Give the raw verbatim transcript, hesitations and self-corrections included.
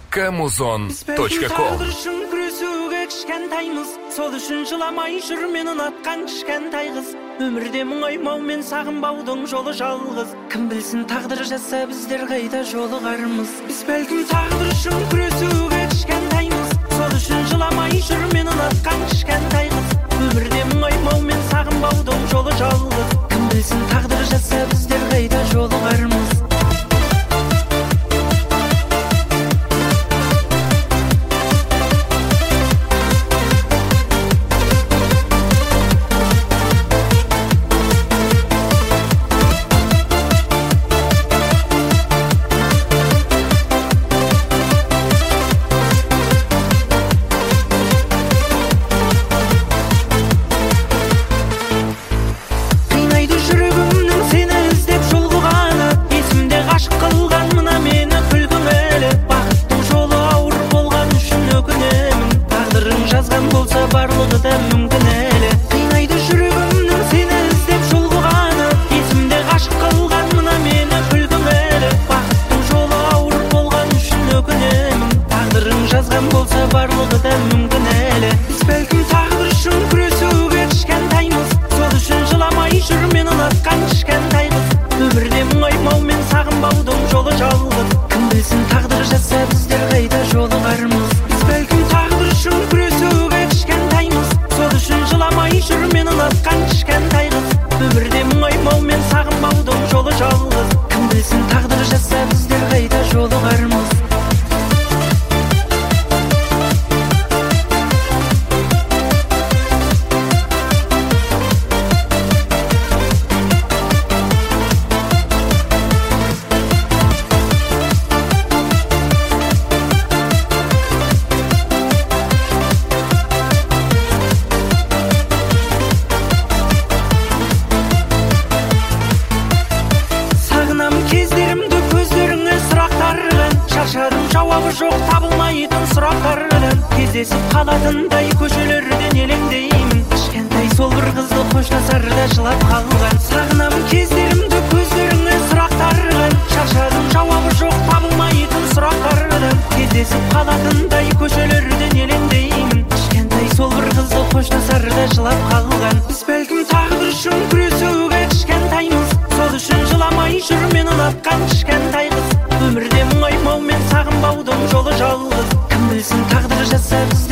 камузон точка ком. Кішкентаймыз, сол үшін жыламай жүр мен ұнатқан кішкентай қыз. Өмірде мұңаймау мен сағынбаудың жолы жалғыз. Кім білсін тағдыр жазса біздер қайда жолығармыз. Біз бәлкім тағдыр үшін күресуге кішкентаймыз, сол үшін жыламай жүр мен ұнатқан кішкентай қыз. Өмірде мұңаймау мен сағынбаудың жолы жалғыз. Кім білсін тағдыр жазса біздер қайда жолығармыз. Жоқ табылмайтын сұрақтардан кездесіп қалатындай көшелерден елеңдеймін. Кішкентай сол бір қызды қоштасарда жылап қалған. Сағынамын кездерімді көздеріңе сұрақтардан. Шаршадым, жауабы жоқ табылмайтын сұрақтардан кездесіп қалатындай көшелерден елеңдеймін. Кішкентай сол бір қызды қоштасарда жылап қалған. Біз бәлкім тағдыр үшін күресуге кішкентаймыз, сол үшін жыламай жүр мен ұнатқан кішкентай қыз. Өмірде мұңаймау мен сағынбаудың жолы жалғыз. Кім білсін тағдыр жазса